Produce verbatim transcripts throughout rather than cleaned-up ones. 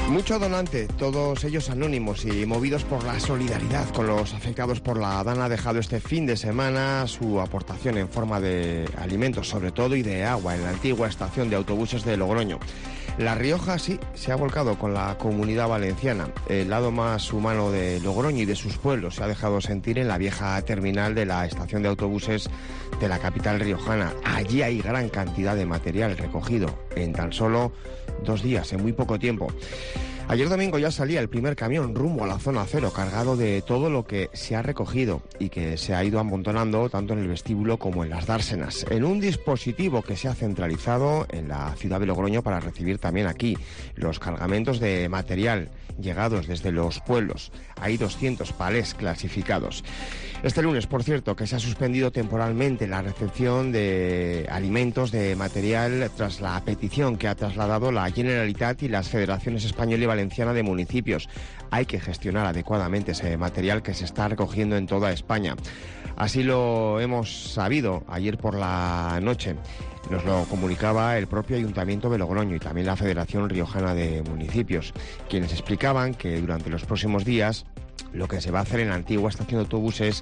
Mucho donante, todos ellos anónimos y movidos por la solidaridad con los afectados por la Dana, ha dejado este fin de semana su aportación en forma de alimentos, sobre todo, y de agua en la antigua estación de autobuses de Logroño. La Rioja sí se ha volcado con la Comunidad Valenciana. El lado más humano de Logroño y de sus pueblos se ha dejado sentir en la vieja terminal de la estación de autobuses de la capital riojana. Allí hay gran cantidad de material recogido en tan solo dos días, en muy poco tiempo. Ayer domingo ya salía el primer camión rumbo a la zona cero, cargado de todo lo que se ha recogido y que se ha ido amontonando tanto en el vestíbulo como en las dársenas, en un dispositivo que se ha centralizado en la ciudad de Logroño para recibir también aquí los cargamentos de material llegados desde los pueblos. Hay doscientos palés clasificados. Este lunes, por cierto, que se ha suspendido temporalmente la recepción de alimentos, de material, tras la petición que ha trasladado la Generalitat y las Federaciones Española y Valenciana de Municipios. Hay que gestionar adecuadamente ese material que se está recogiendo en toda España. Así lo hemos sabido ayer por la noche. Nos lo comunicaba el propio Ayuntamiento de Logroño y también la Federación Riojana de Municipios, quienes explicaban que durante los próximos días lo que se va a hacer en la antigua estación de autobuses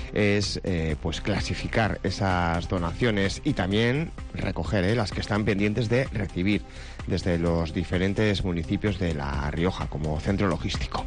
es eh, pues clasificar esas donaciones y también recoger eh, las que están pendientes de recibir desde los diferentes municipios de La Rioja como centro logístico.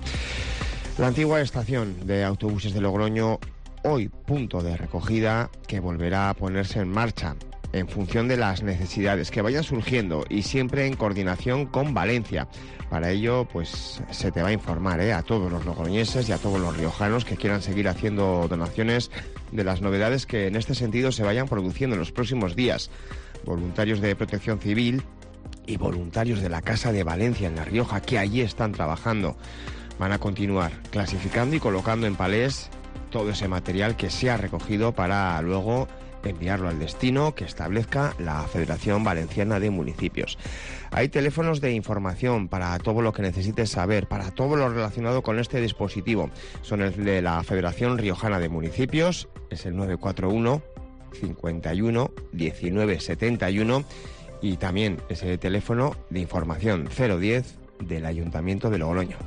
La antigua estación de autobuses de Logroño, hoy punto de recogida que volverá a ponerse en marcha en función de las necesidades que vayan surgiendo y siempre en coordinación con Valencia. Para ello, pues se te va a informar ¿eh? a todos los logroñeses y a todos los riojanos que quieran seguir haciendo donaciones de las novedades que en este sentido se vayan produciendo en los próximos días. Voluntarios de Protección Civil y voluntarios de la Casa de Valencia en La Rioja, que allí están trabajando, van a continuar clasificando y colocando en palés todo ese material que se ha recogido para luego enviarlo al destino que establezca la Federación Valenciana de Municipios. Hay teléfonos de información para todo lo que necesites saber, para todo lo relacionado con este dispositivo. Son el de la Federación Riojana de Municipios, es el nueve cuatro uno, cincuenta y uno, diecinueve setenta y uno, y también ese teléfono de información cero diez del Ayuntamiento de Logroño.